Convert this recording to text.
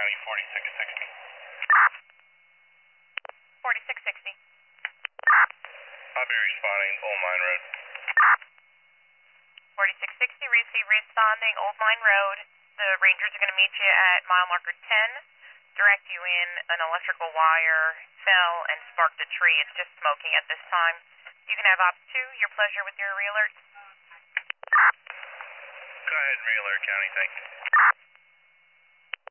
County 4660. 4660. I'll be responding Old Mine Road. 4660, receive responding Old Mine Road. The Rangers are going to meet you at mile marker 10. Direct you in, an electrical wire fell and sparked a tree. It's just smoking at this time. You can have Ops 2, your pleasure with your re-alert. Go ahead and re-alert, County, thank you.